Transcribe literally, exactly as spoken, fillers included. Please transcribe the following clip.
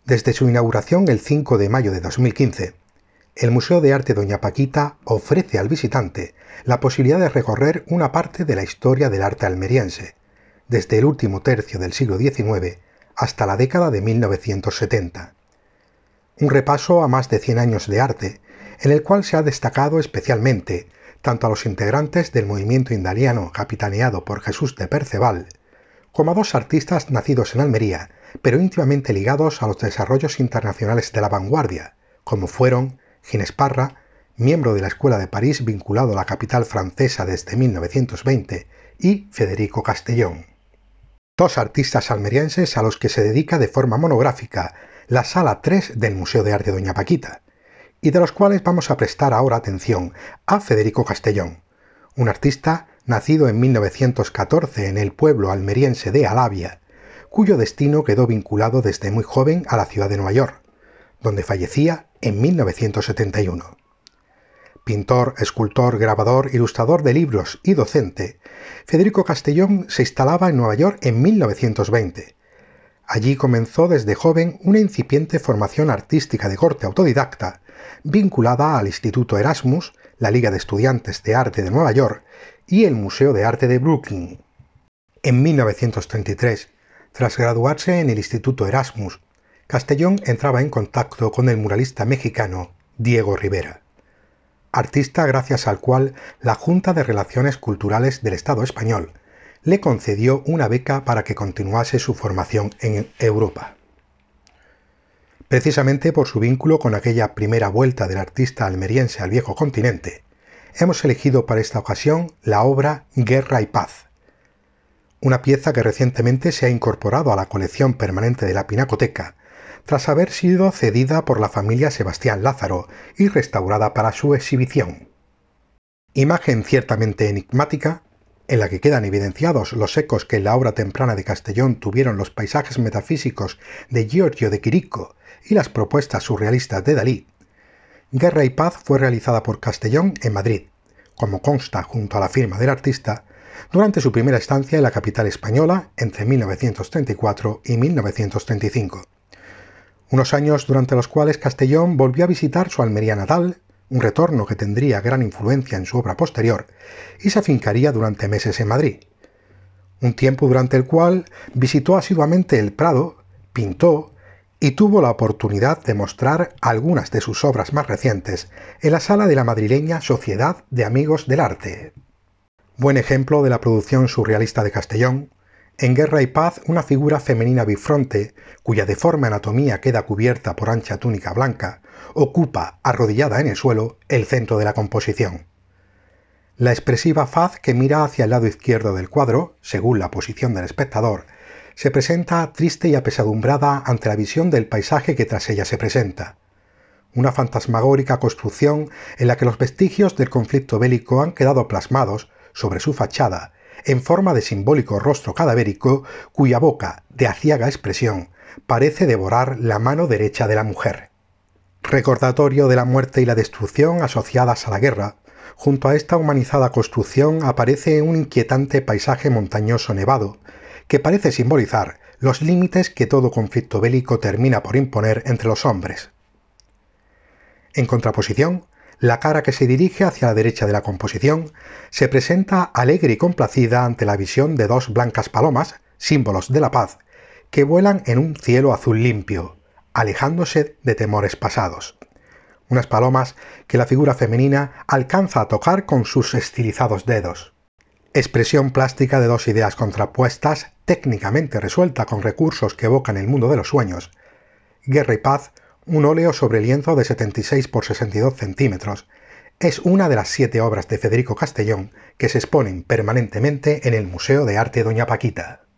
Desde su inauguración el cinco de mayo de dos mil quince, el Museo de Arte Doña Paquita ofrece al visitante la posibilidad de recorrer una parte de la historia del arte almeriense, desde el último tercio del siglo diecinueve hasta la década de mil novecientos setenta. Un repaso a más de cien años de arte, en el cual se ha destacado especialmente tanto a los integrantes del movimiento indaliano capitaneado por Jesús de Perceval, como a dos artistas nacidos en Almería, pero íntimamente ligados a los desarrollos internacionales de la vanguardia, como fueron Ginés Parra, miembro de la Escuela de París vinculado a la capital francesa desde mil novecientos veinte, y Federico Castellón. Dos artistas almerienses a los que se dedica de forma monográfica la Sala tres del Museo de Arte Doña Paquita, y de los cuales vamos a prestar ahora atención a Federico Castellón, un artista nacido en mil novecientos catorce en el pueblo almeriense de Alavia, cuyo destino quedó vinculado desde muy joven a la ciudad de Nueva York, donde fallecía en mil novecientos setenta y uno. Pintor, escultor, grabador, ilustrador de libros y docente, Federico Castellón se instalaba en Nueva York en mil novecientos veinte. Allí comenzó desde joven una incipiente formación artística de corte autodidacta, vinculada al Instituto Erasmus, la Liga de Estudiantes de Arte de Nueva York y el Museo de Arte de Brooklyn. En mil novecientos treinta y tres, tras graduarse en el Instituto Erasmus, Castellón entraba en contacto con el muralista mexicano Diego Rivera, artista gracias al cual la Junta de Relaciones Culturales del Estado español le concedió una beca para que continuase su formación en Europa. Precisamente por su vínculo con aquella primera vuelta del artista almeriense al viejo continente, hemos elegido para esta ocasión la obra Guerra y Paz, una pieza que recientemente se ha incorporado a la colección permanente de la Pinacoteca, tras haber sido cedida por la familia Sebastián Lázaro y restaurada para su exhibición. Imagen ciertamente enigmática, en la que quedan evidenciados los ecos que en la obra temprana de Castellón tuvieron los paisajes metafísicos de Giorgio de Chirico y las propuestas surrealistas de Dalí, Guerra y Paz fue realizada por Castellón en Madrid, como consta junto a la firma del artista, durante su primera estancia en la capital española entre mil novecientos treinta y cuatro y mil novecientos treinta y cinco. Unos años durante los cuales Castellón volvió a visitar su Almería natal, un retorno que tendría gran influencia en su obra posterior, y se afincaría durante meses en Madrid. Un tiempo durante el cual visitó asiduamente el Prado, pintó y tuvo la oportunidad de mostrar algunas de sus obras más recientes en la sala de la madrileña Sociedad de Amigos del Arte. Buen ejemplo de la producción surrealista de Castellón, en Guerra y Paz una figura femenina bifronte, cuya deforme anatomía queda cubierta por ancha túnica blanca, ocupa, arrodillada en el suelo, el centro de la composición. La expresiva faz que mira hacia el lado izquierdo del cuadro, según la posición del espectador, se presenta triste y apesadumbrada ante la visión del paisaje que tras ella se presenta. Una fantasmagórica construcción en la que los vestigios del conflicto bélico han quedado plasmados sobre su fachada, en forma de simbólico rostro cadavérico cuya boca, de aciaga expresión, parece devorar la mano derecha de la mujer. Recordatorio de la muerte y la destrucción asociadas a la guerra, junto a esta humanizada construcción aparece un inquietante paisaje montañoso nevado, que parece simbolizar los límites que todo conflicto bélico termina por imponer entre los hombres. En contraposición, la cara que se dirige hacia la derecha de la composición se presenta alegre y complacida ante la visión de dos blancas palomas, símbolos de la paz, que vuelan en un cielo azul limpio, alejándose de temores pasados. Unas palomas que la figura femenina alcanza a tocar con sus estilizados dedos. Expresión plástica de dos ideas contrapuestas, técnicamente resuelta con recursos que evocan el mundo de los sueños. Guerra y Paz, un óleo sobre lienzo de setenta y seis por sesenta y dos centímetros, es una de las siete obras de Federico Castellón que se exponen permanentemente en el Museo de Arte Doña Paquita.